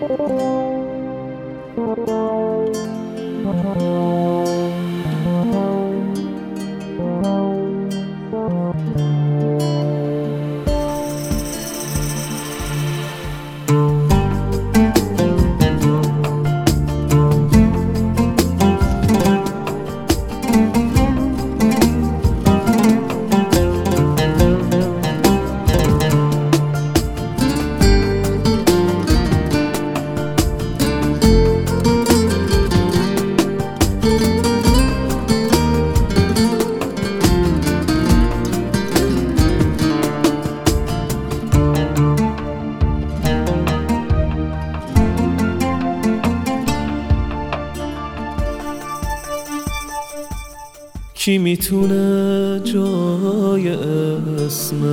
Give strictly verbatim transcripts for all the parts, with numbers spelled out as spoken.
کی میتونه جای اسمت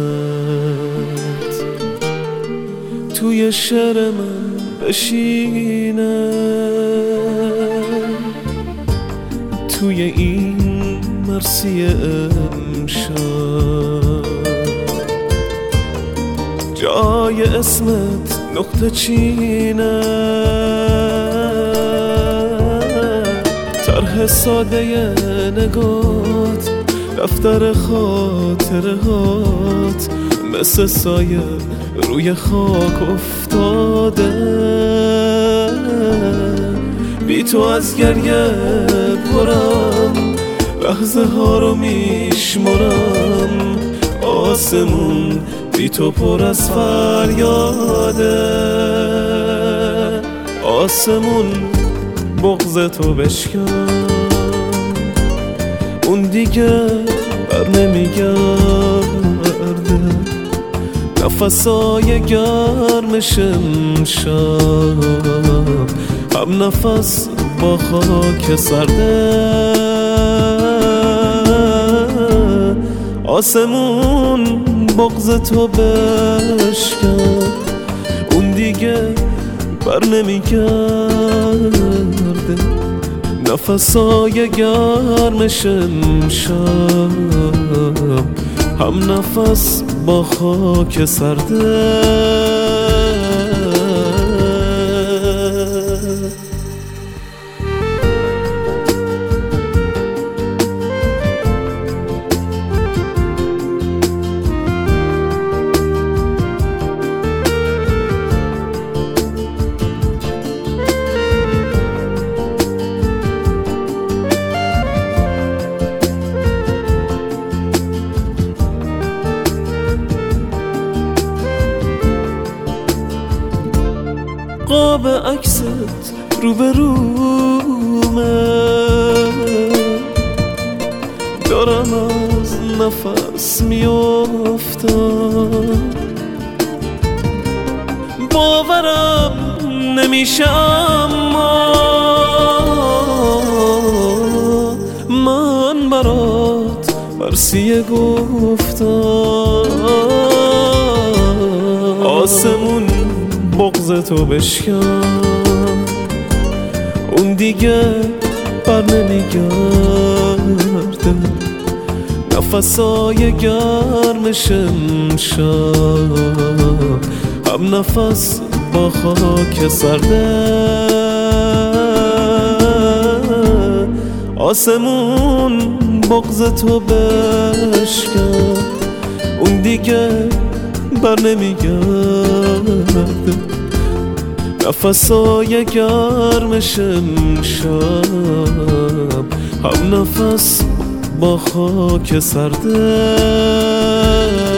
توی شعر من بشینه، توی این مرسی امشب جای اسمت نقطه چینه. طرح ساده نگات دفتر خاطره هات مثل سایه روی خاک افتاده. بی تو از گریه پرم، لحظه ها رو میشمرم. آسمون بی تو پر از فریاده. آسمون بغض تو بشکن، اون دیگه بر نمیگرده. نفسای گرمش امشب هم نفس با خاک سرده. آسمون بغض تو بشکن، اون دیگه بر نمیگرده. نفسای گرمش امشب هم نفس با خاک سرده. قاب عکست رو به رومه، دارم از نفس میافتم. باورم نمیشه اما من برات مرسیه گفتم. آسمون بغض تو بشکن، اون دیگه بر نمیگرده. نفسای گرمش امشب هم نفس با خاک سرده. آسمون بغض تو بشکن، اون دیگه بر نمیگرده. نفسای گرمش امشب هم نفس با خاک سرده.